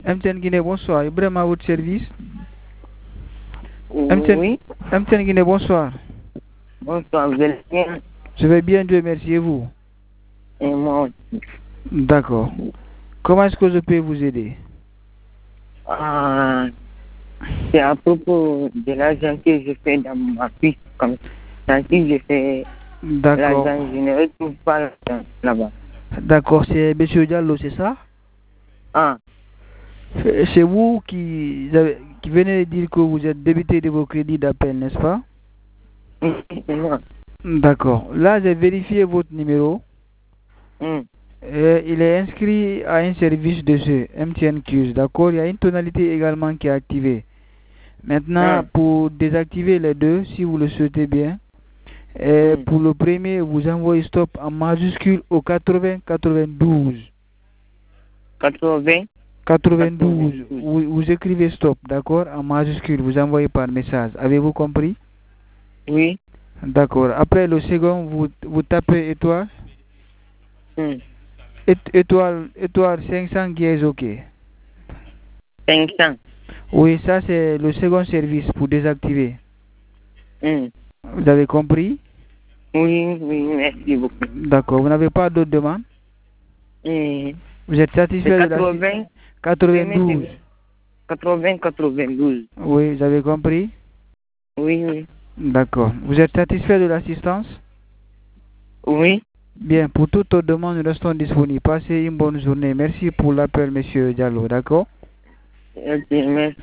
MTN Guinée, bonsoir. Ibrahim à votre service. MTN, Oui, MTN Guinée, bonsoir. bonsoir, vous allez bien? Je vais bien, Dieu merci, et vous? Et moi aussi. D'accord. Comment est-ce que je peux vous aider? Ah, c'est à propos de l'argent que je fais dans ma puce. Comme ça, si je fais D'accord. l'argent, je ne retrouve pas l'argent là-bas. D'accord, c'est Monsieur Diallo, c'est ça? Ah, C'est vous qui venez de dire que vous êtes débité de vos crédits d'appel, n'est-ce pas? oui, c'est moi. D'accord. Là, j'ai vérifié votre numéro. Hmm. Il est inscrit à un service de ce MTN Q. D'accord? Il y a une tonalité également qui est activée. Maintenant, Hmm. pour désactiver les deux, si vous le souhaitez bien, Hmm. pour le premier, vous envoyez stop en majuscule au 80 92. 80, 92, 92. vous écrivez stop, d'accord, en majuscule, vous envoyez par message. Avez-vous compris? Oui. D'accord. Après le second, vous tapez étoile, Hmm. étoile 500 qui est OK. 500. Oui, ça c'est le second service pour désactiver. Hmm. Vous avez compris? Oui, oui, merci beaucoup. D'accord. Vous n'avez pas d'autres demandes? Hmm. Vous êtes C'est satisfait de la 80, premier 92? c'est 80, 92. Oui, vous avez compris? Oui, oui. D'accord. Vous êtes satisfait de l'assistance? Oui. Bien, pour toute autre demande, nous restons disponibles. Passez une bonne journée. Merci pour l'appel, monsieur Diallo. D'accord? Ok, merci.